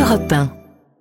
Europe 1.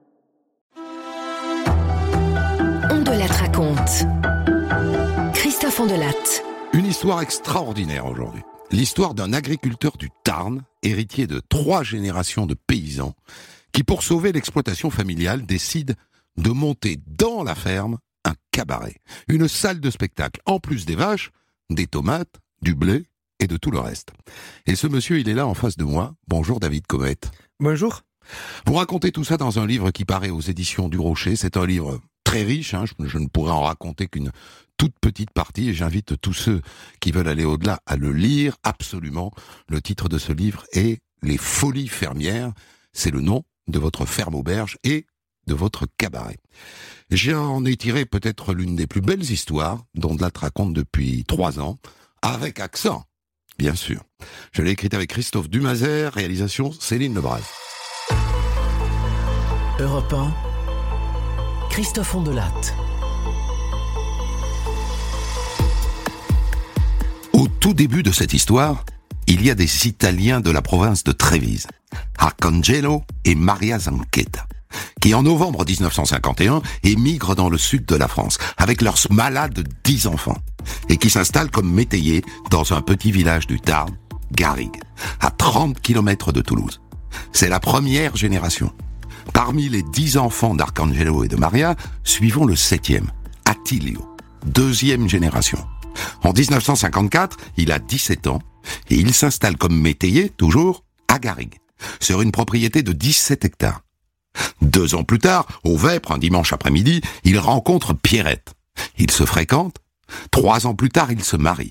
Ondelatte raconte. Christophe Ondelatte. Une histoire extraordinaire aujourd'hui. L'histoire d'un agriculteur du Tarn, héritier de 3 générations de paysans, qui pour sauver l'exploitation familiale décide de monter dans la ferme un cabaret, une salle de spectacle, en plus des vaches, des tomates, du blé et de tout le reste. Et ce monsieur, il est là en face de moi. Bonjour David Comette. Bonjour. Vous racontez tout ça dans un livre qui paraît aux éditions du Rocher. C'est un livre très riche, je ne pourrais en raconter qu'une toute petite partie et j'invite tous ceux qui veulent aller au-delà à le lire absolument. Le titre de ce livre est « Les folies fermières ». C'est le nom de votre ferme auberge et de votre cabaret. J'en ai tiré peut-être l'une des plus belles histoires dont Ondelatte raconte depuis 3 ans, avec accent, bien sûr. Je l'ai écrite avec Christophe Dumazer, réalisation Céline Lebras. Europe 1, Christophe Ondelatte. Au tout début de cette histoire, il y a des Italiens de la province de Trévise, Arcangelo et Maria Zanchetta, qui en novembre 1951 émigrent dans le sud de la France, avec leurs malades de 10 enfants, et qui s'installent comme métayers dans un petit village du Tarn, Garrigues, à 30 km de Toulouse. C'est la première génération. Parmi les 10 enfants d'Arcangelo et de Maria, suivons le 7e, Attilio, 2e génération. En 1954, il a 17 ans et il s'installe comme métayer, toujours, à Garrigues, sur une propriété de 17 hectares. 2 ans plus tard, au Vêpres, un dimanche après-midi, il rencontre Pierrette. Ils se fréquentent. 3 ans plus tard, ils se marient.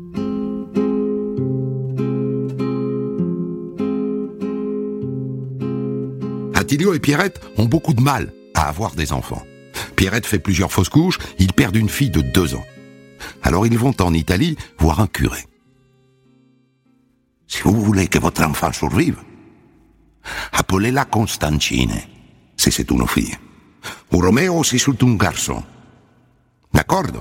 Attilio et Pierrette ont beaucoup de mal à avoir des enfants. Pierrette fait plusieurs fausses couches, ils perdent une fille de 2 ans. Alors ils vont en Italie voir un curé. Si vous voulez que votre enfant survive, appelez-la Constantine, si c'est une fille. Ou Romeo si c'est un garçon. D'accordo?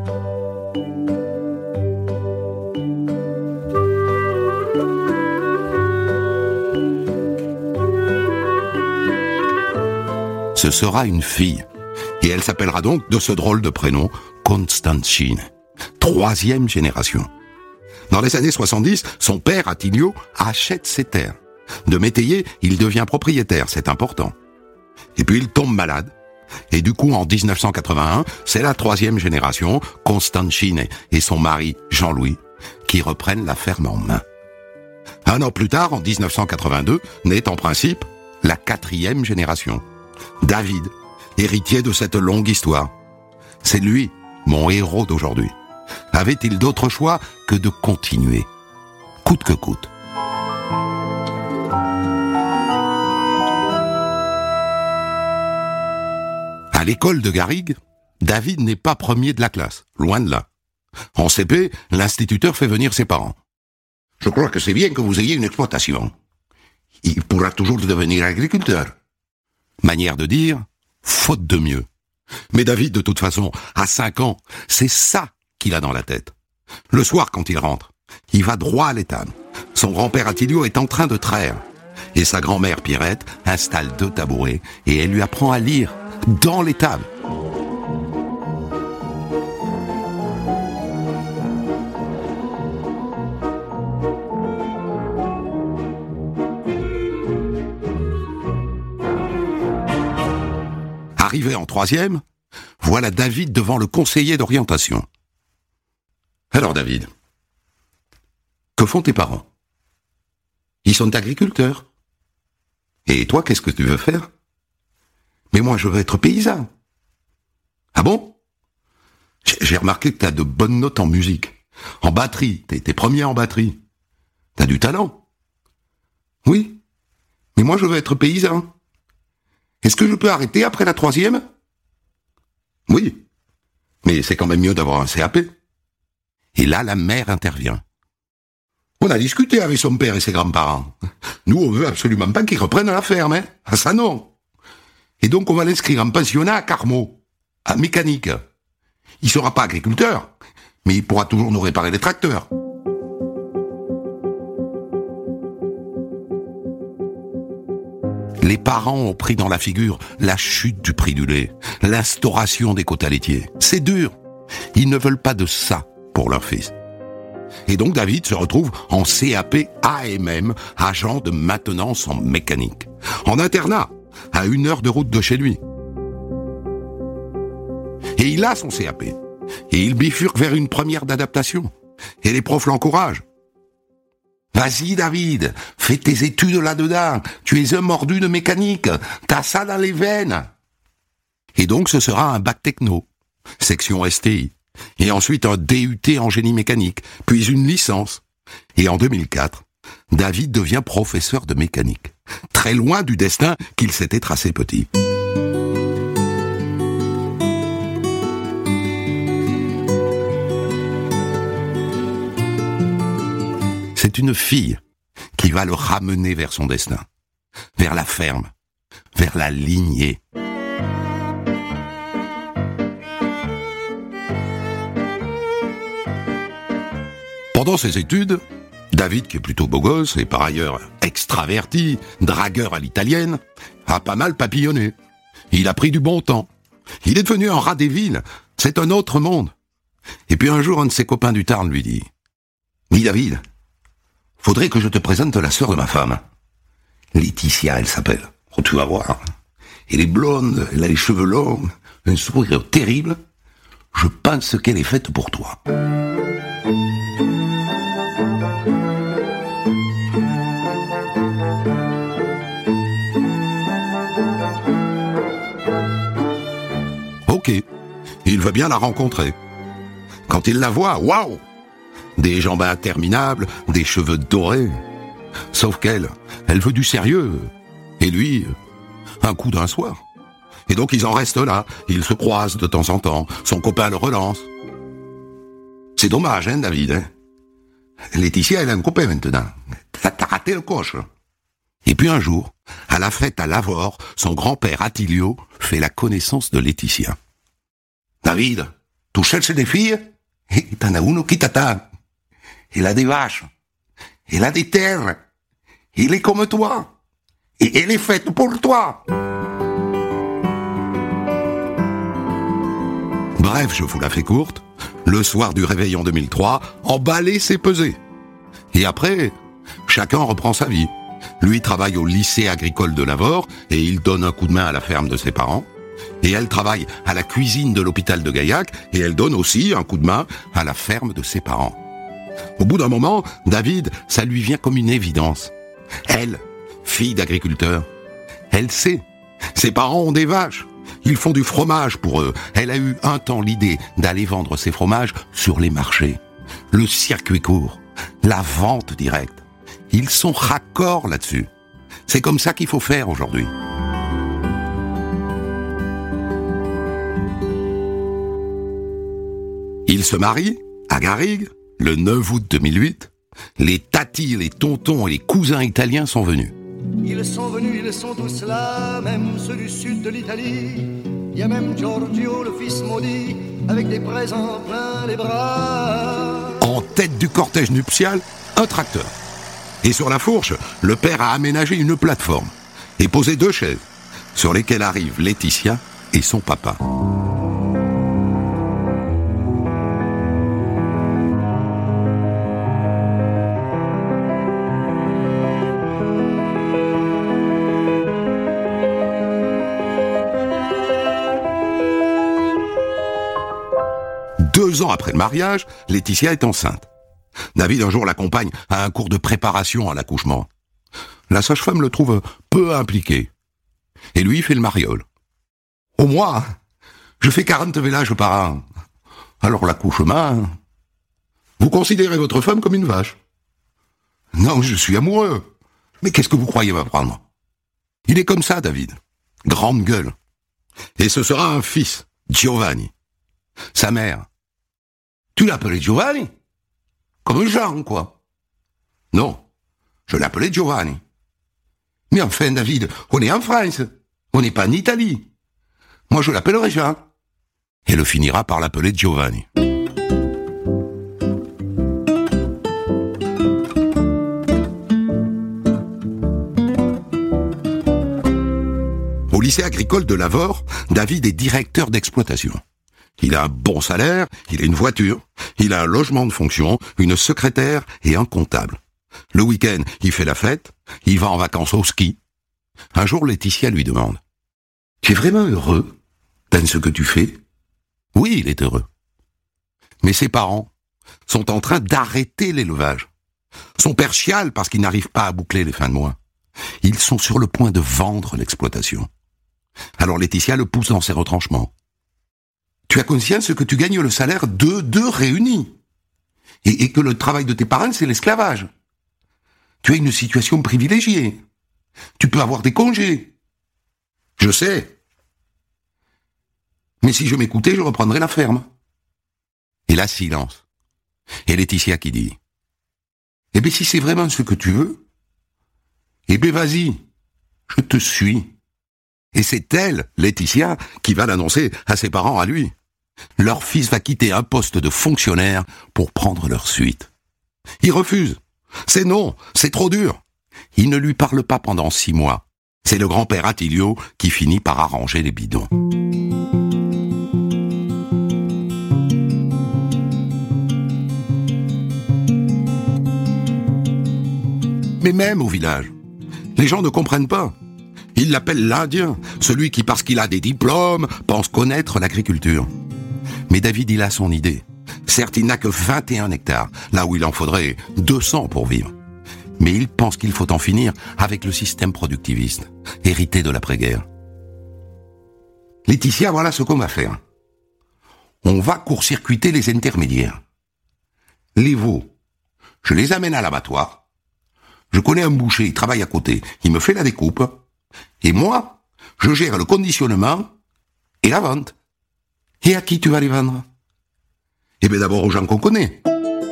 Ce sera une fille. Et elle s'appellera donc, de ce drôle de prénom, Constantine. 3e génération. Dans les années 70, son père, Attilio, achète ses terres. De métayer, il devient propriétaire, c'est important. Et puis il tombe malade. Et du coup, en 1981, c'est la 3e génération, Constantine et son mari, Jean-Louis, qui reprennent la ferme en main. 1 an plus tard, en 1982, naît en principe la 4e génération. David, héritier de cette longue histoire. C'est lui, mon héros d'aujourd'hui. Avait-il d'autre choix que de continuer, coûte que coûte? À l'école de Garrigues, David n'est pas premier de la classe, loin de là. En CP, l'instituteur fait venir ses parents. Je crois que c'est bien que vous ayez une exploitation. Il pourra toujours devenir agriculteur. Manière de dire, faute de mieux. Mais David, de toute façon, à 5 ans, c'est ça qu'il a dans la tête. Le soir, quand il rentre, il va droit à l'étable. Son grand-père Attilio est en train de traire. Et sa grand-mère Pierrette installe 2 tabourets et elle lui apprend à lire dans l'étable. Arrivé en 3e, voilà David devant le conseiller d'orientation. Alors David, que font tes parents? Ils sont agriculteurs. Et toi, qu'est-ce que tu veux faire? Mais moi, je veux être paysan. Ah bon? J'ai remarqué que t'as de bonnes notes en musique. En batterie, t'es premier en batterie. T'as du talent. Oui, mais moi, je veux être paysan. Est-ce que je peux arrêter après la 3e? Oui, mais c'est quand même mieux d'avoir un CAP. Et là, la mère intervient. On a discuté avec son père et ses grands-parents. Nous, on veut absolument pas qu'ils reprennent la ferme, hein. Ah, ça non. Et donc, on va l'inscrire en pensionnat à Carmaux, à mécanique. Il sera pas agriculteur, mais il pourra toujours nous réparer les tracteurs. Les parents ont pris dans la figure la chute du prix du lait, l'instauration des quotas laitiers. C'est dur. Ils ne veulent pas de ça pour leur fils. Et donc David se retrouve en CAP AMM, agent de maintenance en mécanique, en internat, à 1 heure de route de chez lui. Et il a son CAP. Et il bifurque vers une première d'adaptation. Et les profs l'encouragent. Vas-y David, fais tes études là-dedans, tu es un mordu de mécanique, t'as ça dans les veines. Et donc ce sera un bac techno, section STI, et ensuite un DUT en génie mécanique, puis une licence. Et en 2004, David devient professeur de mécanique, très loin du destin qu'il s'était tracé petit. C'est une fille qui va le ramener vers son destin, vers la ferme, vers la lignée. Pendant ses études, David, qui est plutôt beau gosse et par ailleurs extraverti, dragueur à l'italienne, a pas mal papillonné. Il a pris du bon temps. Il est devenu un rat des villes. C'est un autre monde. Et puis un jour, un de ses copains du Tarn lui dit « Oui, David, faudrait que je te présente la sœur de ma femme. Laetitia, elle s'appelle. Oh, tu vas voir. Elle est blonde, elle a les cheveux longs, un sourire terrible. Je pense qu'elle est faite pour toi. » Ok, il veut bien la rencontrer. Quand il la voit, waouh! Des jambes interminables, des cheveux dorés. Sauf qu'elle veut du sérieux. Et lui, un coup d'un soir. Et donc ils en restent là, ils se croisent de temps en temps, son copain le relance. C'est dommage, hein, David, hein? Laetitia, elle a un copain maintenant. T'as raté le coche. Et puis un jour, à la fête à Lavore, son grand-père Attilio fait la connaissance de Laetitia. David, tu cherches des filles? Et t'en as une qui t'attend. Elle a des vaches. Elle a des terres. Elle est comme toi. Et elle est faite pour toi. Bref, je vous la fais courte. Le soir du réveil en 2003, emballer s'est pesé. Et après, chacun reprend sa vie. Lui travaille au lycée agricole de Lavore et il donne un coup de main à la ferme de ses parents. Et elle travaille à la cuisine de l'hôpital de Gaillac et elle donne aussi un coup de main à la ferme de ses parents. Au bout d'un moment, David, ça lui vient comme une évidence. Elle, fille d'agriculteur, elle sait. Ses parents ont des vaches. Ils font du fromage pour eux. Elle a eu un temps l'idée d'aller vendre ses fromages sur les marchés. Le circuit court, la vente directe. Ils sont raccords là-dessus. C'est comme ça qu'il faut faire aujourd'hui. Ils se marient à Garrigues le 9 août 2008. Les tatis, les tontons et les cousins italiens sont venus. Ils sont venus, ils sont tous là, même ceux du sud de l'Italie. Il y a même Giorgio, le fils maudit, avec des présents plein les bras. En tête du cortège nuptial, un tracteur. Et sur la fourche, le père a aménagé une plateforme et posé 2 chaises, sur lesquelles arrivent Laetitia et son papa. Deux ans après le mariage, Laetitia est enceinte. David un jour l'accompagne à un cours de préparation à l'accouchement. La sage-femme le trouve peu impliqué. Et lui fait le mariole. Au moins, je fais 40 vélages par an. Alors l'accouchement... Vous considérez votre femme comme une vache? Non, je suis amoureux. Mais qu'est-ce que vous croyez m'apprendre? Il est comme ça, David. Grande gueule. Et ce sera un fils, Giovanni. Sa mère. Tu l'appelais Giovanni? Comme Jean, quoi. Non, je l'appelais Giovanni. Mais enfin, David, on est en France. On n'est pas en Italie. Moi, je l'appellerai Jean. Et le finira par l'appeler Giovanni. Au lycée agricole de Lavore, David est directeur d'exploitation. Il a un bon salaire, il a une voiture, il a un logement de fonction, une secrétaire et un comptable. Le week-end, il fait la fête, il va en vacances au ski. Un jour, Laetitia lui demande « Tu es vraiment heureux dans ce que tu fais ?» Oui, il est heureux. Mais ses parents sont en train d'arrêter l'élevage. Son père chiale parce qu'il n'arrive pas à boucler les fins de mois. Ils sont sur le point de vendre l'exploitation. Alors Laetitia le pousse dans ses retranchements. Tu as conscience que tu gagnes le salaire de deux réunis et que le travail de tes parents, c'est l'esclavage. Tu as une situation privilégiée. Tu peux avoir des congés. Je sais. Mais si je m'écoutais, je reprendrais la ferme. Et là, silence. Et Laetitia qui dit « Eh bien, si c'est vraiment ce que tu veux, eh bien, vas-y, je te suis. » Et c'est elle, Laetitia, qui va l'annoncer à ses parents, à lui. Leur fils va quitter un poste de fonctionnaire pour prendre leur suite. Il refuse. C'est non, c'est trop dur. Il ne lui parle pas pendant 6 mois. C'est le grand-père Attilio qui finit par arranger les bidons. Mais même au village, les gens ne comprennent pas. Ils l'appellent l'Indien, celui qui, parce qu'il a des diplômes, pense connaître l'agriculture. Mais David, il a son idée. Certes, il n'a que 21 hectares, là où il en faudrait 200 pour vivre. Mais il pense qu'il faut en finir avec le système productiviste, hérité de l'après-guerre. Laetitia, voilà ce qu'on va faire. On va court-circuiter les intermédiaires. Les veaux, je les amène à l'abattoir. Je connais un boucher, il travaille à côté. Il me fait la découpe. Et moi, je gère le conditionnement et la vente. Et à qui tu vas les vendre? Eh bien d'abord aux gens qu'on connaît.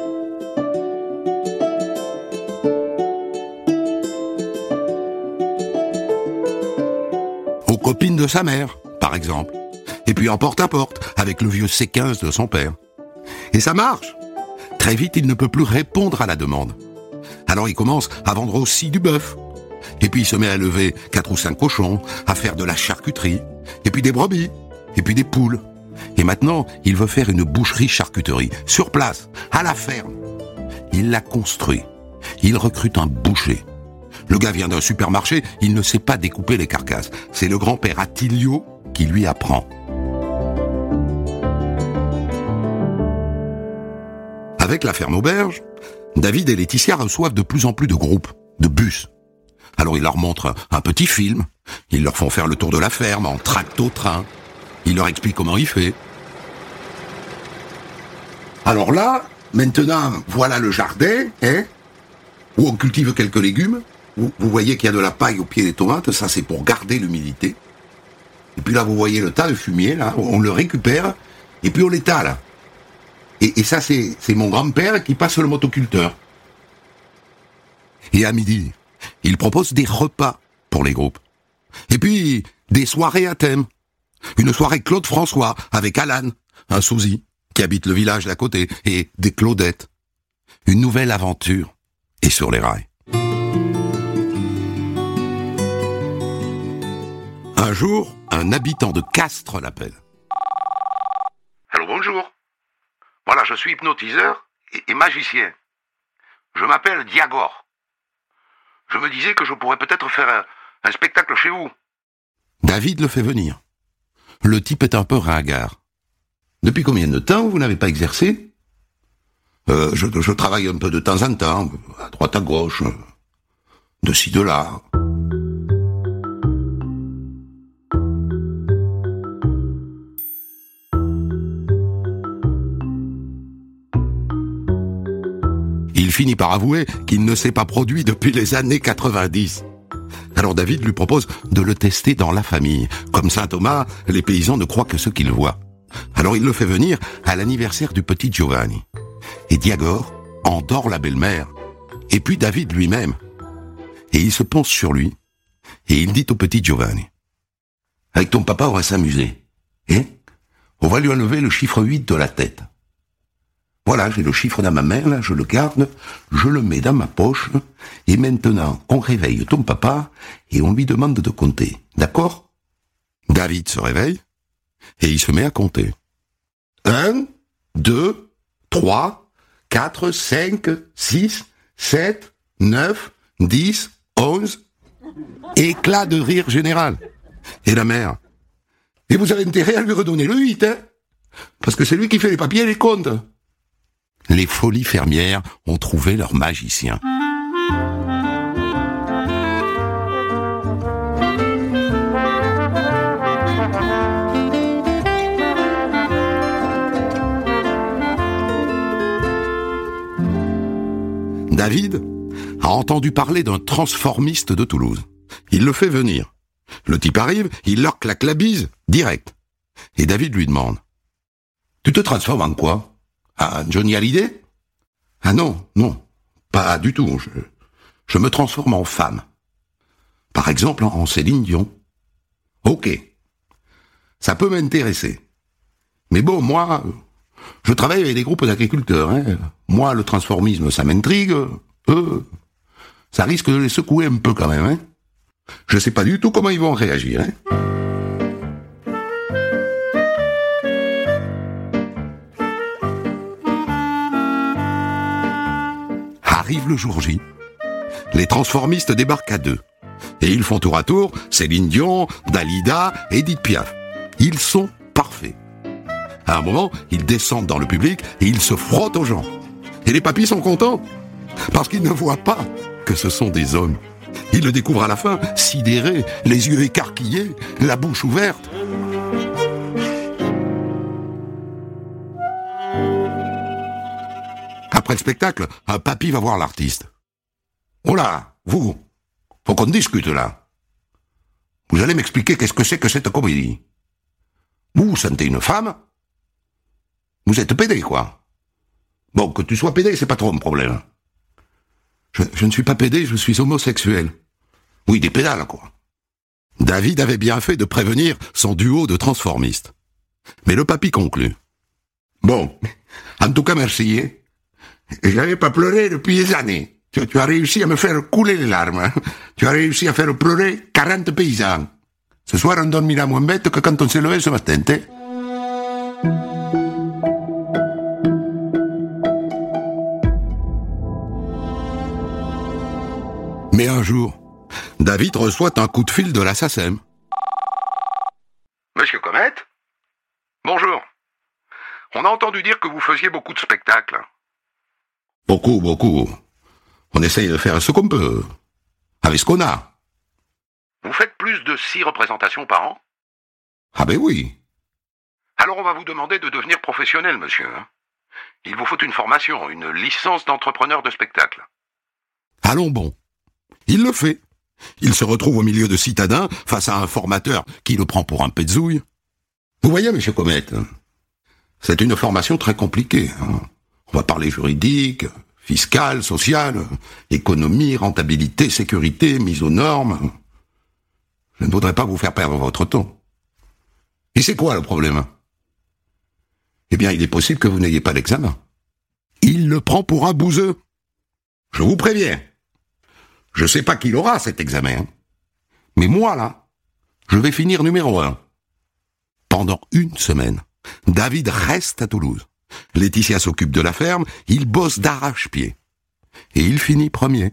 Aux copines de sa mère, par exemple. Et puis en porte-à-porte, avec le vieux C15 de son père. Et ça marche. Très vite, il ne peut plus répondre à la demande. Alors il commence à vendre aussi du bœuf. Et puis il se met à lever 4 ou 5 cochons, à faire de la charcuterie, et puis des brebis, et puis des poules. Et maintenant, il veut faire une boucherie-charcuterie, sur place, à la ferme. Il la construit. Il recrute un boucher. Le gars vient d'un supermarché, il ne sait pas découper les carcasses. C'est le grand-père Attilio qui lui apprend. Avec la ferme auberge, David et Laetitia reçoivent de plus en plus de groupes, de bus. Alors ils leur montrent un petit film, ils leur font faire le tour de la ferme en tracto-train, ils leur expliquent comment il fait. Alors là, maintenant, voilà le jardin, où on cultive quelques légumes. Vous voyez qu'il y a de la paille au pied des tomates, ça c'est pour garder l'humidité. Et puis là, vous voyez le tas de fumier, là, on le récupère, et puis on l'étale. Et ça, c'est mon grand-père qui passe le motoculteur. Et à midi, il propose des repas pour les groupes. Et puis, des soirées à thème. Une soirée Claude François avec Alan, un sosie, qui habite le village d'à côté, et des Claudettes. Une nouvelle aventure est sur les rails. Un jour, un habitant de Castres l'appelle. Allô, bonjour. Voilà, je suis hypnotiseur et magicien. Je m'appelle Diagor. Je me disais que je pourrais peut-être faire un spectacle chez vous. David le fait venir. Le type est un peu ringard. Depuis combien de temps vous n'avez pas exercé? Je travaille un peu de temps en temps, à droite à gauche, de ci, de là. Il finit par avouer qu'il ne s'est pas produit depuis les années 90. Alors David lui propose de le tester dans la famille. Comme saint Thomas, les paysans ne croient que ce qu'ils voient. Alors il le fait venir à l'anniversaire du petit Giovanni. Et Diagor endort la belle-mère, et puis David lui-même. Et il se penche sur lui, et il dit au petit Giovanni: « Avec ton papa, on va s'amuser. On va lui enlever le chiffre 8 de la tête. Voilà, j'ai le chiffre dans ma main, là, je le garde, je le mets dans ma poche, et maintenant, on réveille ton papa, et on lui demande de compter. D'accord ? David se réveille et il se met à compter. 1, 2, 3, 4, 5, 6, 7, 9, 10, 11. Éclat de rire général. Et la mère. Et vous avez intérêt à lui redonner le 8, hein? Parce que c'est lui qui fait les papiers et les comptes. Les folies fermières ont trouvé leur magicien. David a entendu parler d'un transformiste de Toulouse. Il le fait venir. Le type arrive, il leur claque la bise, direct. Et David lui demande « Tu te transformes en quoi? En Johnny Hallyday ?»« Ah non, pas du tout. Je me transforme en femme. Par exemple, en Céline Dion. »« Ok, ça peut m'intéresser. Mais bon, moi, je travaille avec des groupes d'agriculteurs. Hein. Moi, le transformisme, ça m'intrigue. Eux, ça risque de les secouer un peu quand même. Hein. Je sais pas du tout comment ils vont réagir. Hein. » Arrive le jour J. Les transformistes débarquent à 2. Et ils font tour à tour Céline Dion, Dalida, Edith Piaf. Ils sont parfaits. À un moment, ils descendent dans le public et ils se frottent aux gens. Et les papis sont contents, parce qu'ils ne voient pas que ce sont des hommes. Ils le découvrent à la fin, sidérés, les yeux écarquillés, la bouche ouverte. Après le spectacle, un papy va voir l'artiste. « Oh là, vous, faut qu'on discute là. Vous allez m'expliquer qu'est-ce que c'est que cette comédie. Vous sentez une femme? Vous êtes pédé, quoi. Bon, que tu sois pédé, c'est pas trop un problème. Je ne suis pas pédé, je suis homosexuel. Oui, des pédales, quoi. » David avait bien fait de prévenir son duo de transformistes. Mais le papy conclut. « Bon, en tout cas, merci, hein. J'avais pas pleuré depuis des années. Tu as réussi à me faire couler les larmes. Tu as réussi à faire pleurer 40 paysans. Ce soir, on dormira moins bête que quand on s'est levé ce matin, t'es. Mais un jour, David reçoit un coup de fil de la SACEM. Monsieur Comet? Bonjour. On a entendu dire que vous faisiez beaucoup de spectacles. Beaucoup. On essaye de faire ce qu'on peut, avec ce qu'on a. Vous faites plus de 6 représentations par an? Ah ben oui. Alors on va vous demander de devenir professionnel, monsieur. Il vous faut une formation, une licence d'entrepreneur de spectacle. Allons bon. Il le fait. Il se retrouve au milieu de citadins, face à un formateur qui le prend pour un petzouille. Vous voyez, monsieur Comet, c'est une formation très compliquée. On va parler juridique, fiscal, social, économie, rentabilité, sécurité, mise aux normes. Je ne voudrais pas vous faire perdre votre temps. Et c'est quoi le problème? Eh bien, il est possible que vous n'ayez pas l'examen. Il le prend pour un bouseux. Je vous préviens. Je sais pas qui l'aura, cet examen. Mais moi, là, je vais finir numéro 1. Pendant une semaine, David reste à Toulouse. Laetitia s'occupe de la ferme, il bosse d'arrache-pied. Et il finit premier.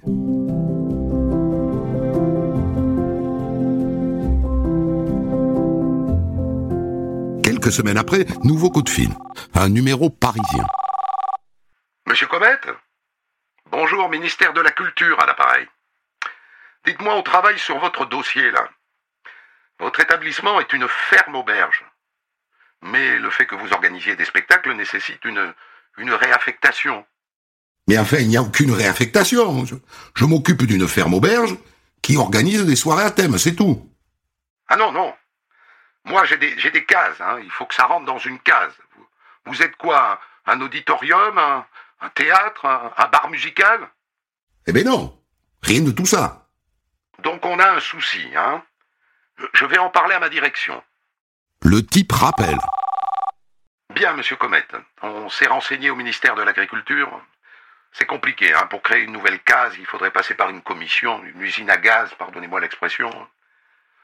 Quelques semaines après, nouveau coup de fil. Un numéro parisien. Monsieur Comet? Bonjour, ministère de la Culture à l'appareil. Dites-moi, on travaille sur votre dossier, là. Votre établissement est une ferme-auberge. Mais le fait que vous organisiez des spectacles nécessite une réaffectation. Mais enfin, il n'y a aucune réaffectation. Je m'occupe d'une ferme-auberge qui organise des soirées à thème, c'est tout. Ah non. Moi, j'ai des cases. Il faut que ça rentre dans une case. Vous êtes quoi? Un auditorium? Un théâtre? Un bar musical? Eh ben non, rien de tout ça. Donc on a un souci, Je vais en parler à ma direction. Le type rappelle. Bien, monsieur Comet. On s'est renseigné au ministère de l'Agriculture. C'est compliqué, Pour créer une nouvelle case, il faudrait passer par une commission, une usine à gaz, pardonnez-moi l'expression.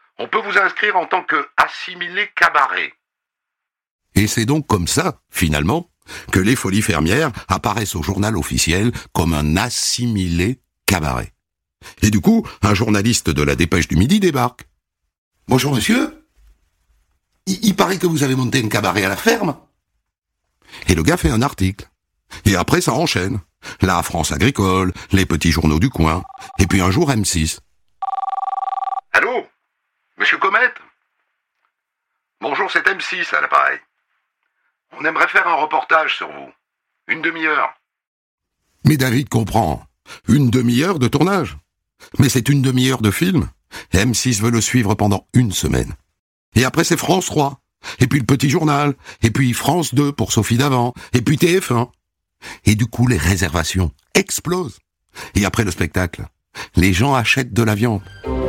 on peut vous inscrire en tant qu'assimilé cabaret. Et c'est donc comme ça, finalement, que les Folies Fermières apparaissent au journal officiel comme un assimilé cabaret. Et du coup, un journaliste de la Dépêche du Midi débarque. « Bonjour monsieur, il paraît que vous avez monté un cabaret à la ferme ?» Et le gars fait un article. Et après, ça enchaîne. La France agricole, les petits journaux du coin, et puis un jour M6. « Allô, monsieur Comet ? Bonjour, c'est M6 à l'appareil. On aimerait faire un reportage sur vous. Une demi-heure. » Mais David comprend. Une demi-heure de tournage. Mais c'est une demi-heure de film. M6 veut le suivre pendant une semaine. Et après c'est France 3. Et puis le Petit Journal. Et puis France 2 pour Sophie Davant. Et puis TF1. Et du coup les réservations explosent. Et après le spectacle, les gens achètent de la viande.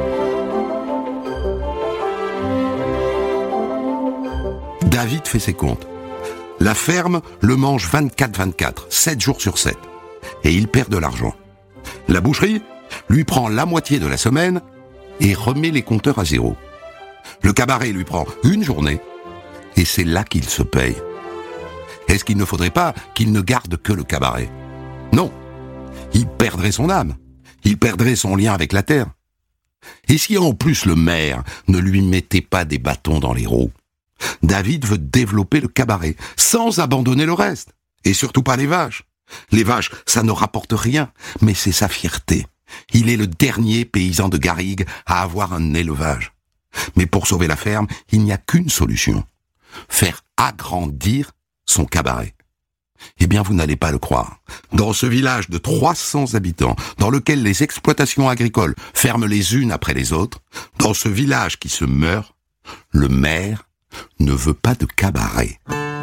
David fait ses comptes. La ferme le mange 24/24, 7 jours sur 7. Et il perd de l'argent. La boucherie lui prend la moitié de la semaine et remet les compteurs à zéro. Le cabaret lui prend une journée et c'est là qu'il se paye. Est-ce qu'il ne faudrait pas qu'il ne garde que le cabaret ? Non, il perdrait son âme, il perdrait son lien avec la terre. Et si en plus le maire ne lui mettait pas des bâtons dans les roues ? David veut développer le cabaret sans abandonner le reste, et surtout pas les vaches. Les vaches, ça ne rapporte rien, mais c'est sa fierté. Il est le dernier paysan de Garrigues à avoir un élevage. Mais pour sauver la ferme, il n'y a qu'une solution. Faire agrandir son cabaret. Eh bien, vous n'allez pas le croire. Dans ce village de 300 habitants, dans lequel les exploitations agricoles ferment les unes après les autres, dans ce village qui se meurt, le maire ne veut pas de cabaret.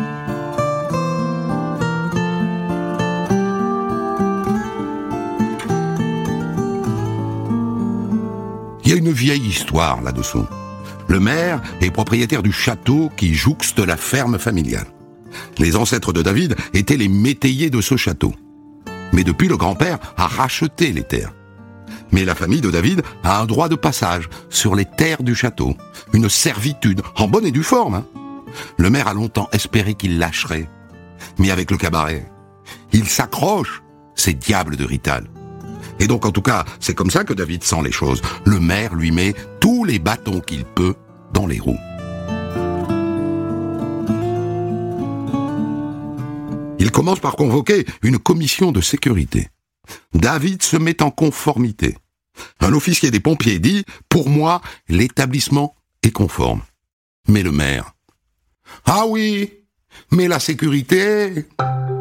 Il y a une vieille histoire là-dessous. Le maire est propriétaire du château qui jouxte la ferme familiale. Les ancêtres de David étaient les métayers de ce château. Mais depuis, le grand-père a racheté les terres. Mais la famille de David a un droit de passage sur les terres du château. Une servitude, en bonne et due forme. Hein. Le maire a longtemps espéré qu'il lâcherait. Mais avec le cabaret, il s'accroche, ces diables de Rital. Et donc, en tout cas, c'est comme ça que David sent les choses. Le maire lui met tous les bâtons qu'il peut dans les roues. Il commence par convoquer une commission de sécurité. David se met en conformité. Un officier des pompiers dit « Pour moi, l'établissement est conforme ». Mais le maire « Ah oui, mais la sécurité… »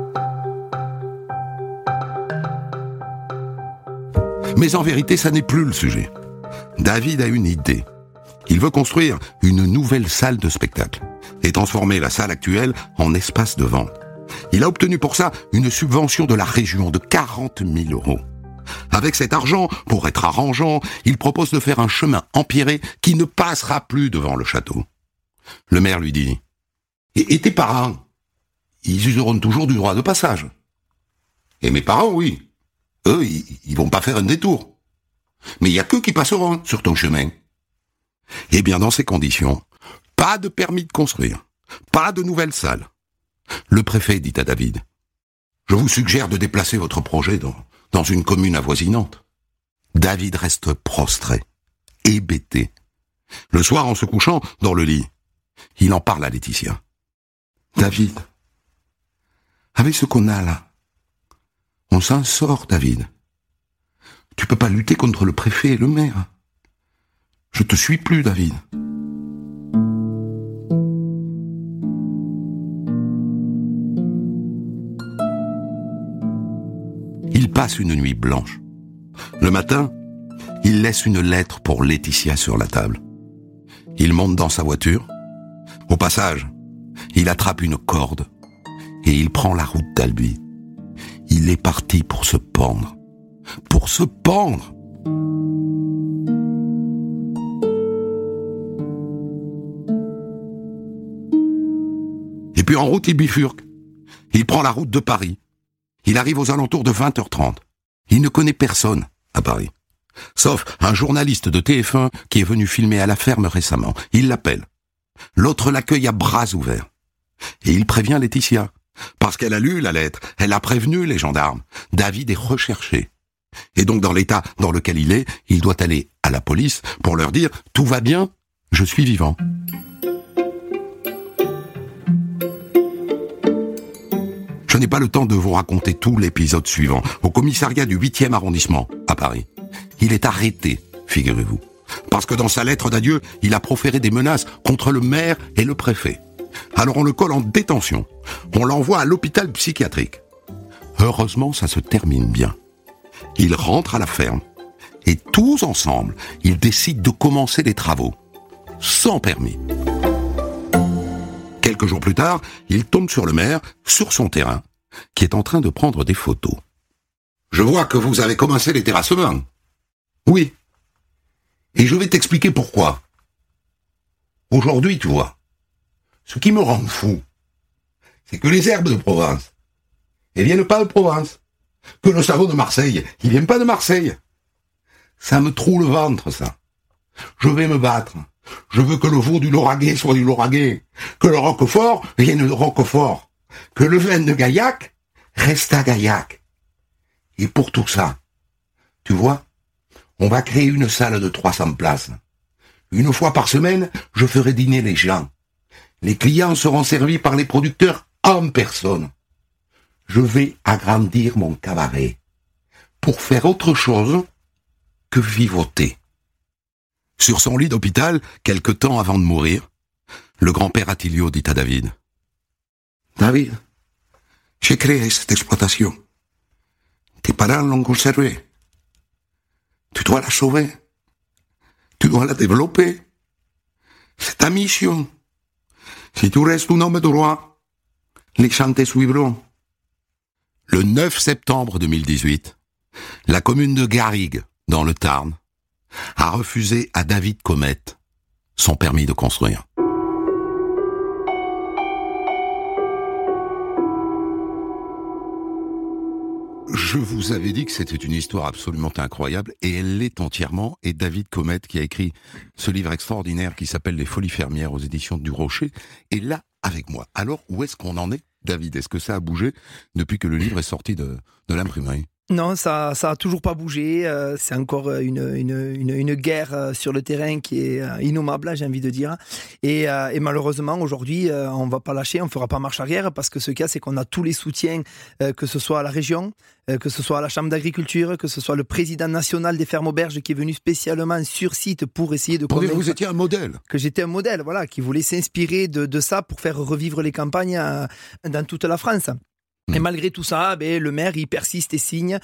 Mais en vérité, ça n'est plus le sujet. David a une idée. Il veut construire une nouvelle salle de spectacle et transformer la salle actuelle en espace de vente. Il a obtenu pour ça une subvention de la région de 40 000 €. Avec cet argent, pour être arrangeant, il propose de faire un chemin empierré qui ne passera plus devant le château. Le maire lui dit « Et tes parents, ils useront toujours du droit de passage. » « Et mes parents, oui. Eux, ils vont pas faire un détour. Mais il y a qu'eux qui passeront sur ton chemin. » Eh bien, dans ces conditions, pas de permis de construire, pas de nouvelle salle. Le préfet dit à David « Je vous suggère de déplacer votre projet dans une commune avoisinante. » David reste prostré, hébété. Le soir, en se couchant dans le lit, il en parle à Laetitia. « David, avec ce qu'on a là, on s'en sort, David. Tu peux pas lutter contre le préfet et le maire. Je te suis plus, David. » Il passe une nuit blanche. Le matin, il laisse une lettre pour Laetitia sur la table. Il monte dans sa voiture. Au passage, il attrape une corde et il prend la route d'Albi. Il est parti pour se pendre. Pour se pendre! Et puis en route, il bifurque. Il prend la route de Paris. Il arrive aux alentours de 20h30. Il ne connaît personne à Paris. Sauf un journaliste de TF1 qui est venu filmer à la ferme récemment. Il l'appelle. L'autre l'accueille à bras ouverts. Et il prévient Laetitia. Parce qu'elle a lu la lettre, elle a prévenu les gendarmes. David est recherché. Et donc dans l'état dans lequel il doit aller à la police pour leur dire « Tout va bien, je suis vivant ». Je n'ai pas le temps de vous raconter tout l'épisode suivant. Au commissariat du 8e arrondissement, à Paris. Il est arrêté, figurez-vous. Parce que dans sa lettre d'adieu, il a proféré des menaces contre le maire et le préfet. Alors on le colle en détention. On l'envoie à l'hôpital psychiatrique. Heureusement, ça se termine bien. Il rentre à la ferme. Et tous ensemble, ils décident de commencer les travaux. Sans permis. Quelques jours plus tard, il tombe sur le maire, sur son terrain, qui est en train de prendre des photos. « Je vois que vous avez commencé les terrassements. »« Oui. Et je vais t'expliquer pourquoi. Aujourd'hui, tu vois, ce qui me rend fou, c'est que les herbes de Provence, elles viennent pas de Provence. Que le savon de Marseille, il vient pas de Marseille. Ça me troue le ventre, ça. Je vais me battre. Je veux que le veau du Lauragais soit du Lauragais. Que le Roquefort vienne de Roquefort. Que le vin de Gaillac reste à Gaillac. Et pour tout ça, tu vois, on va créer une salle de 300 places. Une fois par semaine, je ferai dîner les gens. Les clients seront servis par les producteurs en personne. Je vais agrandir mon cabaret pour faire autre chose que vivoter. Sur son lit d'hôpital, quelque temps avant de mourir, le grand-père Attilio dit à David « David, j'ai créé cette exploitation. Tes parents l'ont conservée. Tu dois la sauver. Tu dois la développer. C'est ta mission. Si tu restes un homme droit, les gens te suivront. » Le 9 septembre 2018, la commune de Garrigues, dans le Tarn, a refusé à David Comet son permis de construire. Je vous avais dit que c'était une histoire absolument incroyable, et elle l'est entièrement, et David Comet, qui a écrit ce livre extraordinaire qui s'appelle Les Folies fermières aux éditions du Rocher, est là avec moi. Alors, où est-ce qu'on en est, David? Est-ce que ça a bougé depuis que le livre est sorti de l'imprimerie? Non, ça a toujours pas bougé. C'est encore une guerre sur le terrain qui est innommable, j'ai envie de dire. Et malheureusement, aujourd'hui, on va pas lâcher, on fera pas marche arrière, parce que ce qu'il y a, c'est qu'on a tous les soutiens, que ce soit à la région, que ce soit à la Chambre d'agriculture, que ce soit le président national des fermes auberges qui est venu spécialement sur site pour essayer de convaincre. Vous étiez un modèle. Que j'étais un modèle, voilà, qui voulait s'inspirer de ça pour faire revivre les campagnes dans toute la France. Et malgré tout ça, le maire, il persiste et signe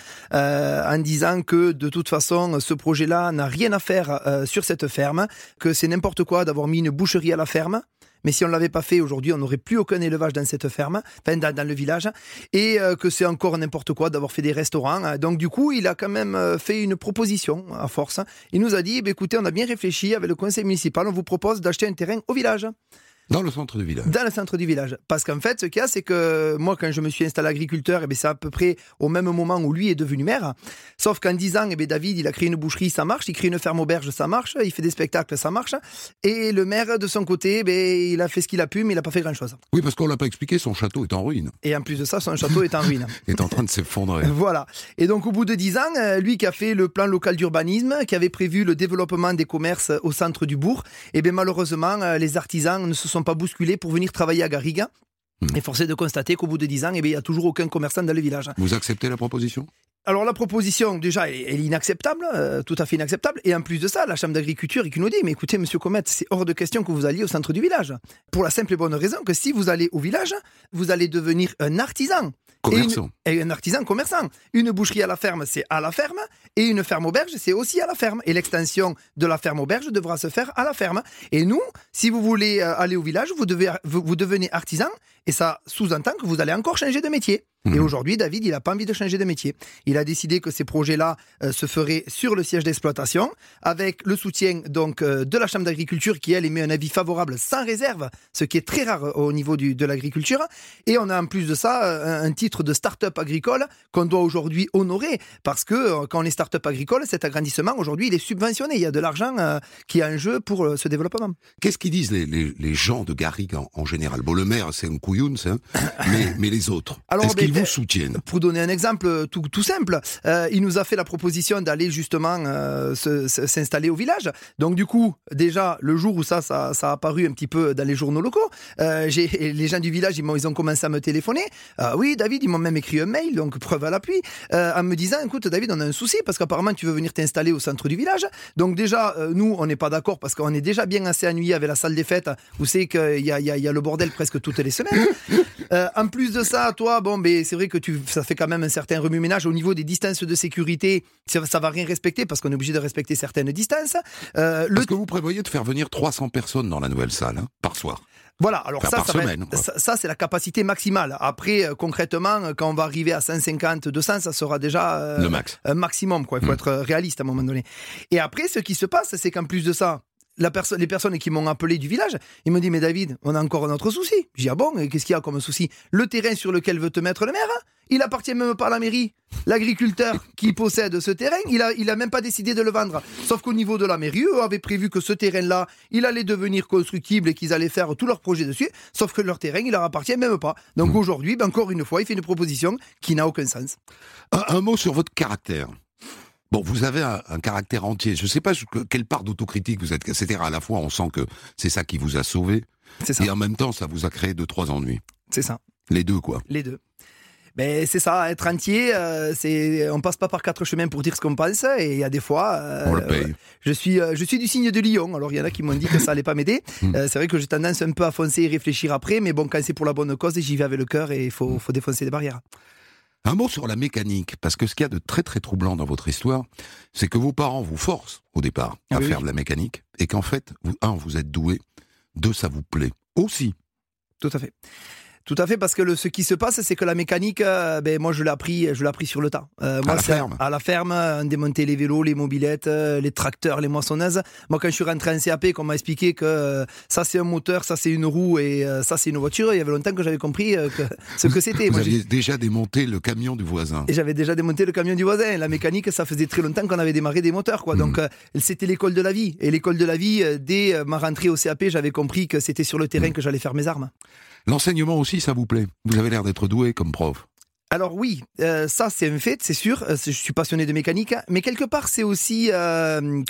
en disant que de toute façon, ce projet-là n'a rien à faire sur cette ferme, que c'est n'importe quoi d'avoir mis une boucherie à la ferme. Mais si on ne l'avait pas fait aujourd'hui, on n'aurait plus aucun élevage dans cette ferme, enfin dans le village, et que c'est encore n'importe quoi d'avoir fait des restaurants. Donc du coup, il a quand même fait une proposition à force. Il nous a dit, écoutez, on a bien réfléchi avec le conseil municipal, on vous propose d'acheter un terrain au village. Dans le centre du village. Dans le centre du village. Parce qu'en fait, ce qu'il y a, c'est que moi, quand je me suis installé agriculteur, c'est à peu près au même moment où lui est devenu maire. Sauf qu'en 10 ans, David, il a créé une boucherie, ça marche. Il crée une ferme auberge, ça marche. Il fait des spectacles, ça marche. Et le maire, de son côté, il a fait ce qu'il a pu, mais il n'a pas fait grand-chose. Oui, parce qu'on ne l'a pas expliqué, son château est en ruine. Et en plus de ça, son château est en ruine. Il est en train de s'effondrer. Voilà. Et donc, au bout de 10 ans, lui qui a fait le plan local d'urbanisme, qui avait prévu le développement des commerces au centre du bourg, malheureusement, les artisans ne se sont pas bousculés pour venir travailler à Garrigues. Et force est de constater qu'au bout de 10 ans, il n'y a toujours aucun commerçant dans le village. Vous acceptez la proposition ? Alors la proposition, déjà, elle est inacceptable, tout à fait inacceptable. Et en plus de ça, la Chambre d'agriculture qui nous dit, mais écoutez, monsieur Comet, c'est hors de question que vous alliez au centre du village. Pour la simple et bonne raison que si vous allez au village, vous allez devenir un artisan. Commerçant. Et un artisan commerçant. Une boucherie à la ferme, c'est à la ferme. Et une ferme auberge, c'est aussi à la ferme. Et l'extension de la ferme auberge devra se faire à la ferme. Et nous, si vous voulez aller au village, vous devenez artisan. Et ça sous-entend que vous allez encore changer de métier. Et aujourd'hui, David, il n'a pas envie de changer de métier. Il a décidé que ces projets-là se feraient sur le siège d'exploitation, avec le soutien donc de la Chambre d'agriculture qui, elle, émet un avis favorable sans réserve, ce qui est très rare au niveau de l'agriculture. Et on a en plus de ça un titre de start-up agricole qu'on doit aujourd'hui honorer, parce que quand on est start-up agricole, cet agrandissement, aujourd'hui, il est subventionné. Il y a de l'argent qui est en jeu pour ce développement. Qu'est-ce qu'ils disent les gens de Garrigues en général? Bon, le maire, c'est un couilloun, mais les autres, est-ce qu'ils vous soutiennent? Pour donner un exemple tout simple, il nous a fait la proposition d'aller justement s'installer au village. Donc du coup, déjà, le jour où ça a apparu un petit peu dans les journaux locaux, les gens du village, ils ont commencé à me téléphoner. Oui, David, ils m'ont même écrit un mail, donc preuve à l'appui, en me disant, écoute David, on a un souci, parce qu'apparemment tu veux venir t'installer au centre du village. Donc déjà, nous, on n'est pas d'accord, parce qu'on est déjà bien assez ennuyés avec la salle des fêtes, où c'est qu'il y a le bordel presque toutes les semaines. En plus de ça, toi, c'est vrai que ça fait quand même un certain remue-ménage au niveau des distances de sécurité. Ça va rien respecter parce qu'on est obligé de respecter certaines distances. Parce que vous prévoyez de faire venir 300 personnes dans la nouvelle salle, par soir. Voilà, alors semaine, ça c'est la capacité maximale. Après, concrètement, quand on va arriver à 150, 200, ça sera déjà le max. Un maximum, quoi. Il faut être réaliste à un moment donné. Et après, ce qui se passe, c'est qu'en plus de ça, les personnes qui m'ont appelé du village, ils me disent, mais David, on a encore un autre souci. Je dis, ah bon, et qu'est-ce qu'il y a comme souci? Le terrain sur lequel veut te mettre le maire, il appartient même pas à la mairie. L'agriculteur qui possède ce terrain, il a même pas décidé de le vendre. Sauf qu'au niveau de la mairie, eux avaient prévu que ce terrain-là, il allait devenir constructible et qu'ils allaient faire tous leurs projets dessus. Sauf que leur terrain, il leur appartient même pas. Donc aujourd'hui, encore une fois, il fait une proposition qui n'a aucun sens. Un mot sur votre caractère. Bon, vous avez un caractère entier. Je ne sais pas quelle part d'autocritique vous êtes. C'est-à-dire, à la fois, on sent que c'est ça qui vous a sauvé. C'est ça. Et en même temps, ça vous a créé 2-3 ennuis. C'est ça. Les deux, quoi. Les deux. Mais c'est ça, être entier, on passe pas par 4 chemins pour dire ce qu'on pense, et il y a des fois... on le paye. Je suis du signe de Lion, alors il y en a qui m'ont dit que ça allait pas m'aider. C'est vrai que j'ai tendance un peu à foncer et réfléchir après, mais bon, quand c'est pour la bonne cause, j'y vais avec le cœur et il faut défoncer des barrières. Un mot sur la mécanique, parce que ce qu'il y a de très très troublant dans votre histoire, c'est que vos parents vous forcent au départ à faire de la mécanique, et qu'en fait, vous êtes doué, 2, ça vous plaît aussi. Tout à fait. Tout à fait, parce que ce qui se passe, c'est que la mécanique, moi je l'ai appris sur le tas. Moi, à la ferme, on démontait les vélos, les mobylettes, les tracteurs, les moissonneuses. Moi, quand je suis rentré en CAP, qu'on m'a expliqué que ça c'est un moteur, ça c'est une roue et ça c'est une voiture, il y avait longtemps que j'avais compris ce que c'était. Vous aviez déjà démonté le camion du voisin. Et j'avais déjà démonté le camion du voisin. La mécanique, ça faisait très longtemps qu'on avait démarré des moteurs, quoi. Donc c'était l'école de la vie. Et l'école de la vie, dès ma rentrée au CAP, j'avais compris que c'était sur le terrain que j'allais faire mes armes. L'enseignement aussi, ça vous plaît? Vous avez l'air d'être doué comme prof. Alors oui, ça c'est un fait, c'est sûr. Je suis passionné de mécanique, mais quelque part c'est aussi, un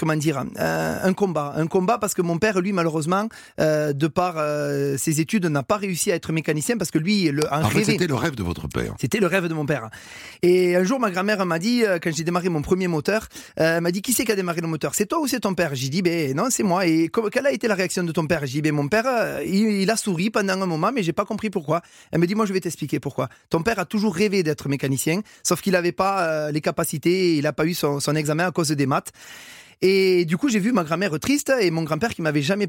combat. Un combat parce que mon père, lui, malheureusement, de par ses études, n'a pas réussi à être mécanicien parce que lui, en rêvait. C'était le rêve de votre père. C'était le rêve de mon père. Et un jour, ma grand-mère m'a dit, quand j'ai démarré mon premier moteur, m'a dit, qui c'est qui a démarré le moteur? C'est toi ou c'est ton père? J'ai dit, non, c'est moi. Et quelle a été la réaction de ton père? J'ai dit, mon père, il a souri pendant un moment, mais j'ai pas compris pourquoi. Elle me dit, moi je vais t'expliquer pourquoi. Ton père a toujours rêvé d'être mécanicien, sauf qu'il n'avait pas les capacités, il n'a pas eu son examen à cause des maths. Et du coup, j'ai vu ma grand-mère triste et mon grand-père qui m'avait jamais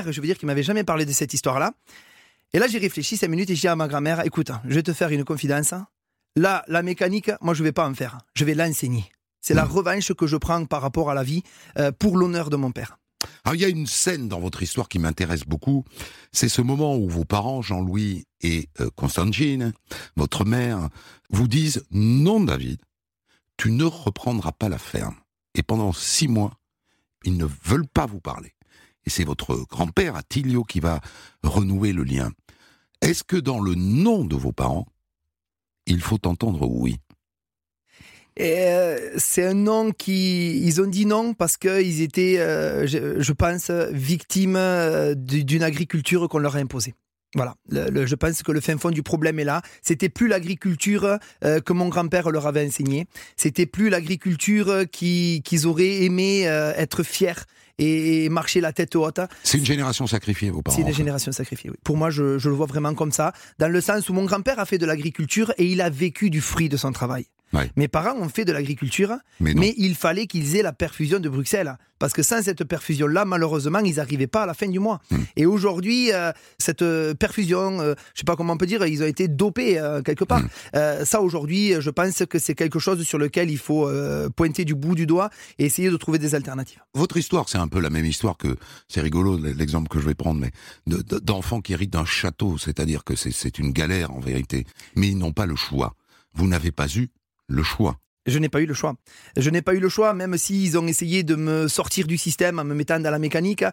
parlé de cette histoire-là. Et là, j'ai réfléchi 5 minutes et j'ai dit à ma grand-mère, écoute, je vais te faire une confidence. Là, la mécanique, moi, je vais pas en faire. Je vais l'enseigner. C'est la revanche que je prends par rapport à la vie pour l'honneur de mon père. Alors, il y a une scène dans votre histoire qui m'intéresse beaucoup. C'est ce moment où vos parents, Jean-Louis et Constantine, votre mère, vous disent « Non, David, tu ne reprendras pas la ferme. » Et pendant 6 mois, ils ne veulent pas vous parler. Et c'est votre grand-père, Attilio, qui va renouer le lien. Est-ce que dans le non de vos parents, il faut entendre oui? C'est un non ils ont dit non parce qu'ils étaient, je pense, victimes d'une agriculture qu'on leur a imposée. Voilà, je pense que le fin fond du problème est là. C'était plus l'agriculture que mon grand-père leur avait enseignée. C'était plus l'agriculture qu'ils auraient aimé être fiers et marcher la tête haute. C'est une génération sacrifiée, vos parents. C'est une génération sacrifiée, oui. Pour moi, je le vois vraiment comme ça, dans le sens où mon grand-père a fait de l'agriculture et il a vécu du fruit de son travail. Ouais. Mes parents ont fait de l'agriculture, mais il fallait qu'ils aient la perfusion de Bruxelles. Parce que sans cette perfusion-là, malheureusement, ils n'arrivaient pas à la fin du mois. Et aujourd'hui, cette perfusion, je ne sais pas comment on peut dire, ils ont été dopés quelque part. Ça, aujourd'hui, je pense que c'est quelque chose sur lequel il faut pointer du bout du doigt et essayer de trouver des alternatives. Votre histoire, c'est un peu la même histoire que, c'est rigolo l'exemple que je vais prendre, mais d'enfants qui héritent d'un château, c'est-à-dire que c'est une galère en vérité. Mais ils n'ont pas le choix. Vous n'avez pas eu le choix. Je n'ai pas eu le choix. Je n'ai pas eu le choix, même s'ils ont essayé de me sortir du système en me mettant dans la mécanique.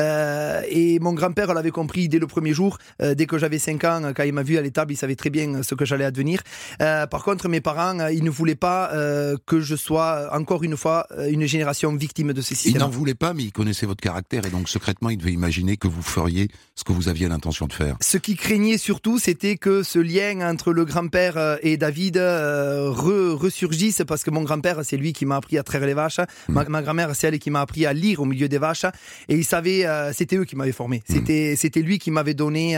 Et mon grand-père l'avait compris dès le premier jour. Dès que j'avais 5 ans, quand il m'a vu à l'étable, il savait très bien ce que j'allais advenir. Par contre, mes parents, ils ne voulaient pas que je sois, encore une fois, une génération victime de ces systèmes. Ils n'en voulaient pas, mais ils connaissaient votre caractère. Et donc, secrètement, ils devaient imaginer que vous feriez ce que vous aviez l'intention de faire. Ce qui craignait surtout, c'était que ce lien entre le grand-père et David ressurgisse, parce que mon grand-père, c'est lui qui m'a appris à traire les vaches. Ma grand-mère, c'est elle qui m'a appris à lire au milieu des vaches. Et il savait, c'était eux qui m'avaient formé. C'était lui qui m'avait donné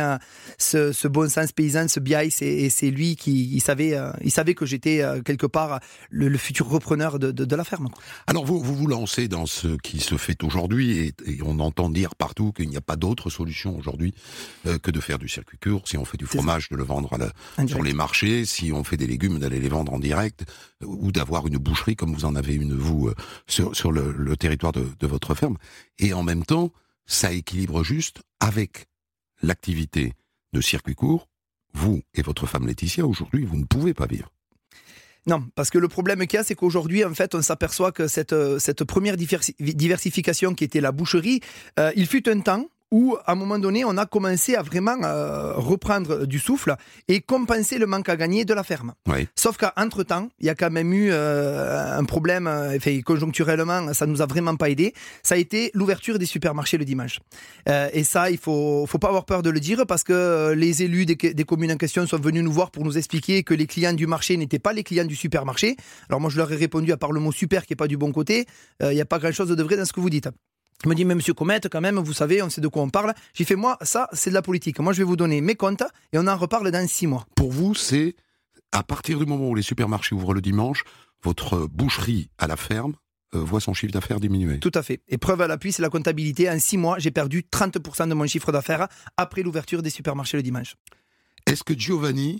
ce bon sens paysan, ce biais. Et c'est lui il savait que j'étais quelque part le futur repreneur de la ferme. Alors vous lancez dans ce qui se fait aujourd'hui et on entend dire partout qu'il n'y a pas d'autre solution aujourd'hui que de faire du circuit court. Si on fait du fromage, de le vendre sur les marchés. Si on fait des légumes, d'aller les vendre en direct. Ou d'avoir une boucherie comme vous en avez une, vous, sur le territoire de votre ferme. Et en même temps, ça équilibre juste avec l'activité de circuit court. Vous et votre femme Laetitia, aujourd'hui, vous ne pouvez pas vivre. Non, parce que le problème qu'il y a, c'est qu'aujourd'hui, en fait, on s'aperçoit que cette première diversification qui était la boucherie, il fut un temps où, à un moment donné, on a commencé à vraiment reprendre du souffle et compenser le manque à gagner de la ferme. Oui. Sauf qu'entre-temps, il y a quand même eu un problème, conjoncturellement, ça nous a vraiment pas aidé. Ça a été l'ouverture des supermarchés le dimanche. Et ça, il faut pas avoir peur de le dire, parce que les élus des communes en question sont venus nous voir pour nous expliquer que les clients du marché n'étaient pas les clients du supermarché. Alors moi, je leur ai répondu, à part le mot super qui est pas du bon côté, il n'y a pas grand-chose de vrai dans ce que vous dites. Il me dit, mais monsieur Comète, quand même, vous savez, on sait de quoi on parle. J'ai fait, moi, ça, c'est de la politique. Moi, je vais vous donner mes comptes et on en reparle dans 6 mois. Pour vous, c'est à partir du moment où les supermarchés ouvrent le dimanche, votre boucherie à la ferme voit son chiffre d'affaires diminuer. Tout à fait. Et preuve à l'appui, c'est la comptabilité. En 6 mois, j'ai perdu 30% de mon chiffre d'affaires après l'ouverture des supermarchés le dimanche. Est-ce que Giovanni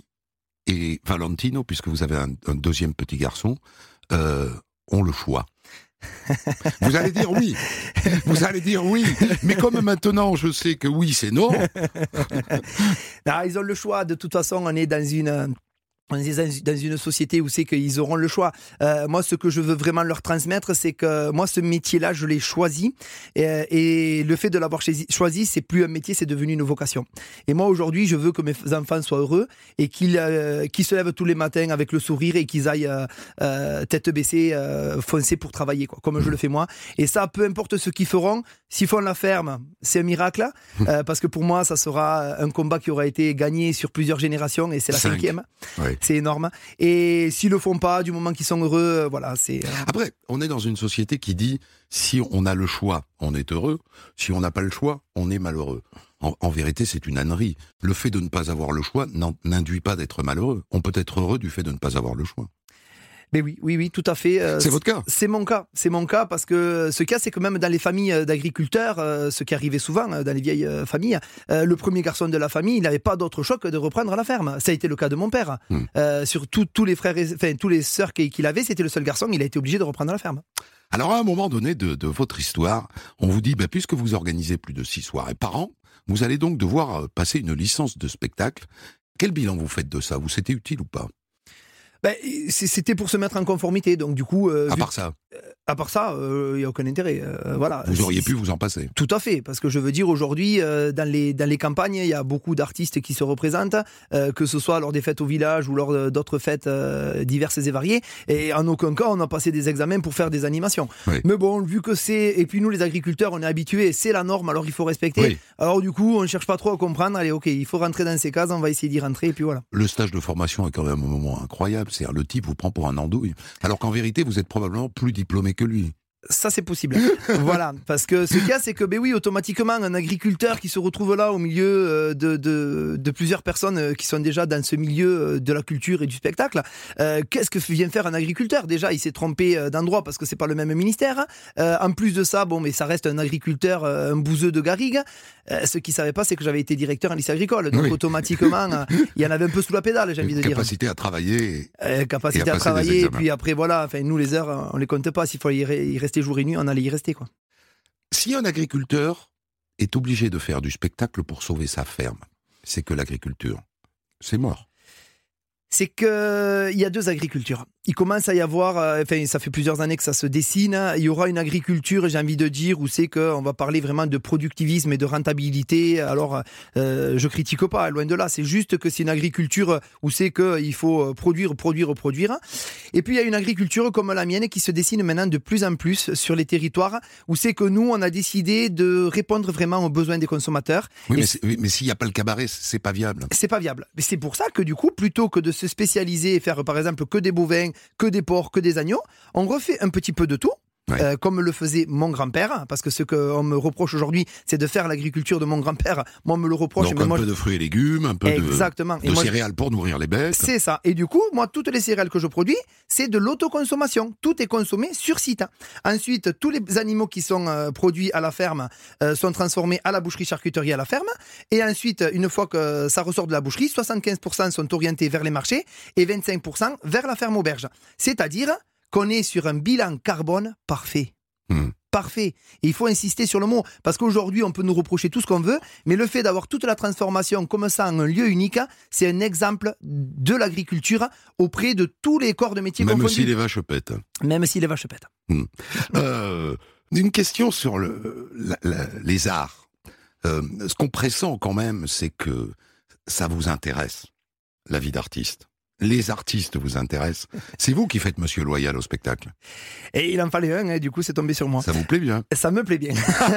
et Valentino, puisque vous avez un deuxième petit garçon, ont le choix? Vous allez dire oui. Vous allez dire oui. Mais comme maintenant je sais que oui c'est non. Non, ils ont le choix. De toute façon, on est dans une société où c'est qu'ils auront le choix. Moi, ce que je veux vraiment leur transmettre, c'est que moi, ce métier-là, je l'ai choisi. Et le fait de l'avoir choisi, c'est plus un métier, c'est devenu une vocation. Et moi, aujourd'hui, je veux que mes enfants soient heureux et qu'ils se lèvent tous les matins avec le sourire et qu'ils aillent tête baissée, foncer pour travailler, quoi, comme je le fais moi. Et ça, peu importe ce qu'ils feront, s'ils font la ferme, c'est un miracle. Parce que pour moi, ça sera un combat qui aura été gagné sur plusieurs générations et c'est la 5e. Oui. C'est énorme. Et s'ils le font pas, du moment qu'ils sont heureux, voilà, c'est... Après, on est dans une société qui dit, si on a le choix, on est heureux. Si on n'a pas le choix, on est malheureux. En vérité, c'est une ânerie. Le fait de ne pas avoir le choix n'induit pas d'être malheureux. On peut être heureux du fait de ne pas avoir le choix. Mais oui, tout à fait. C'est votre cas. C'est mon cas, parce que ce cas, c'est que même dans les familles d'agriculteurs, ce qui arrivait souvent dans les vieilles familles, le premier garçon de la famille, il n'avait pas d'autre choix que de reprendre la ferme. Ça a été le cas de mon père. Sur tous les frères, tous les sœurs qu'il avait, c'était le seul garçon, il a été obligé de reprendre la ferme. Alors à un moment donné de votre histoire, on vous dit, puisque vous organisez plus de 6 soirées par an, vous allez donc devoir passer une licence de spectacle. Quel bilan vous faites de ça? Vous, c'était utile ou pas? C'était pour se mettre en conformité, donc du coup... À part ça, il n'y a aucun intérêt. Voilà. Vous auriez pu vous en passer. Tout à fait, parce que je veux dire, aujourd'hui, dans les campagnes, il y a beaucoup d'artistes qui se représentent, que ce soit lors des fêtes au village ou lors d'autres fêtes diverses et variées, et en aucun cas, on a passé des examens pour faire des animations. Oui. Mais bon, vu que c'est... Et puis nous, les agriculteurs, on est habitués, c'est la norme, alors il faut respecter. Oui. Alors du coup, on ne cherche pas trop à comprendre. Allez, ok, il faut rentrer dans ces cases, on va essayer d'y rentrer, et puis voilà. Le stage de formation est quand même un moment incroyable. C'est-à-dire, le type vous prend pour un andouille, alors qu'en vérité, vous êtes probablement plus diplômé que lui. Ça, c'est possible. Voilà. Parce que ce qu'il y a, c'est que, oui, automatiquement, un agriculteur qui se retrouve là au milieu de plusieurs personnes qui sont déjà dans ce milieu de la culture et du spectacle, qu'est-ce que vient faire un agriculteur? Déjà, il s'est trompé d'endroit parce que c'est pas le même ministère. En plus de ça, mais ça reste un agriculteur, un bouseux de garrigue. Ce qu'il savait pas, c'est que j'avais été directeur en lycée agricole. Donc, automatiquement, il y en avait un peu sous la pédale, j'ai envie de dire. Capacité à travailler. Capacité à travailler. Et puis après, voilà, nous, les heures, on les compte pas. S'il faut y rester jour et nuit, on allait y rester, quoi. Si un agriculteur est obligé de faire du spectacle pour sauver sa ferme, c'est que l'agriculture, c'est mort. C'est qu'il y a deux agricultures. Il commence à y avoir, ça fait plusieurs années que ça se dessine, il y aura une agriculture, j'ai envie de dire, où c'est qu'on va parler vraiment de productivisme et de rentabilité. Alors, je critique pas, loin de là, c'est juste que c'est une agriculture où c'est qu'il faut produire. Et puis, il y a une agriculture comme la mienne qui se dessine maintenant de plus en plus sur les territoires, où c'est que nous, on a décidé de répondre vraiment aux besoins des consommateurs. Oui, mais s'il n'y a pas le cabaret, c'est pas viable. C'est pas viable. Mais c'est pour ça que du coup, plutôt que de se spécialiser et faire par exemple que des bovins, que des porcs, que des agneaux, on refait un petit peu de tout. Ouais. Comme le faisait mon grand-père, parce que ce qu'on me reproche aujourd'hui, c'est de faire l'agriculture de mon grand-père. Moi, on me le reproche. Donc peu de fruits et légumes, un peu de céréales pour nourrir les bêtes. C'est ça. Et du coup, moi, toutes les céréales que je produis, c'est de l'autoconsommation. Tout est consommé sur site. Ensuite, tous les animaux qui sont produits à la ferme sont transformés à la boucherie-charcuterie à la ferme. Et ensuite, une fois que ça ressort de la boucherie, 75% sont orientés vers les marchés et 25% vers la ferme auberge. C'est-à-dire qu'on est sur un bilan carbone parfait. Parfait. Et il faut insister sur le mot, parce qu'aujourd'hui, on peut nous reprocher tout ce qu'on veut, mais le fait d'avoir toute la transformation comme ça en un lieu unique, c'est un exemple de l'agriculture auprès de tous les corps de métier confondus. Même si les vaches pètent. Même si les vaches pètent. Une question sur les arts. Ce qu'on pressent quand même, c'est que ça vous intéresse, la vie d'artiste. Les artistes vous intéressent. C'est vous qui faites Monsieur Loyal au spectacle. Et il en fallait un, et du coup c'est tombé sur moi. Ça vous plaît bien? Ça me plaît bien.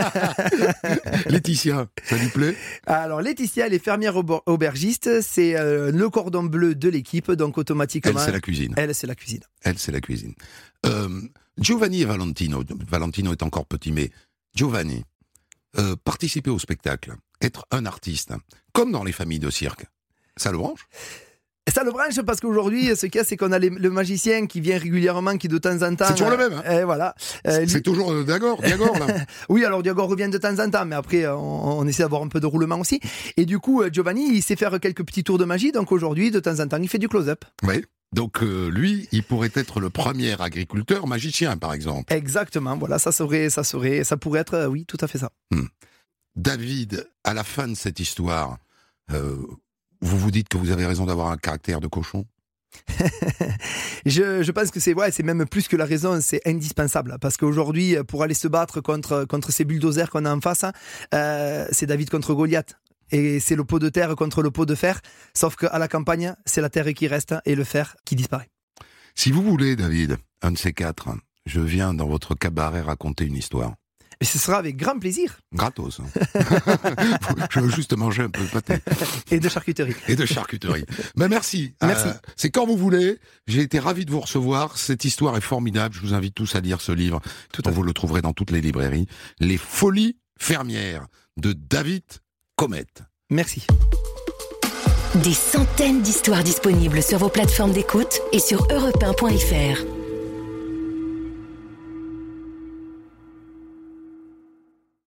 Laetitia, ça lui plaît? Alors Laetitia, elle est fermière aubergiste, c'est le cordon bleu de l'équipe, donc automatiquement... Elle, c'est la cuisine. Elle, c'est la cuisine. Giovanni et Valentino. Valentino est encore petit, mais Giovanni, participer au spectacle, être un artiste, comme dans les familles de cirque, ça le branche? Ça le branche parce qu'aujourd'hui, ce qu'il y a, c'est qu'on a le magicien qui vient régulièrement, qui de temps en temps... C'est toujours le même. Et voilà. C'est toujours Diagor, là. Oui, alors Diagor revient de temps en temps, mais après, on essaie d'avoir un peu de roulement aussi. Et du coup, Giovanni, il sait faire quelques petits tours de magie, donc aujourd'hui, de temps en temps, il fait du close-up. Oui. Donc lui, il pourrait être le premier agriculteur magicien, par exemple. Exactement, voilà, ça pourrait être, oui, tout à fait ça. David, à la fin de cette histoire... vous vous dites que vous avez raison d'avoir un caractère de cochon? Je pense que c'est même plus que la raison, c'est indispensable. Parce qu'aujourd'hui, pour aller se battre contre ces bulldozers qu'on a en face, c'est David contre Goliath. Et c'est le pot de terre contre le pot de fer. Sauf qu'à la campagne, c'est la terre qui reste et le fer qui disparaît. Si vous voulez, David, un de ces quatre, je viens dans votre cabaret raconter une histoire. Et ce sera avec grand plaisir. Gratos. Je veux juste manger un peu de pâté. Et de charcuterie. Mais merci. C'est quand vous voulez. J'ai été ravi de vous recevoir. Cette histoire est formidable. Je vous invite tous à lire ce livre. Vous le trouverez dans toutes les librairies. Les Folies fermières de David Comet. Merci. Des centaines d'histoires disponibles sur vos plateformes d'écoute et sur europe1.fr.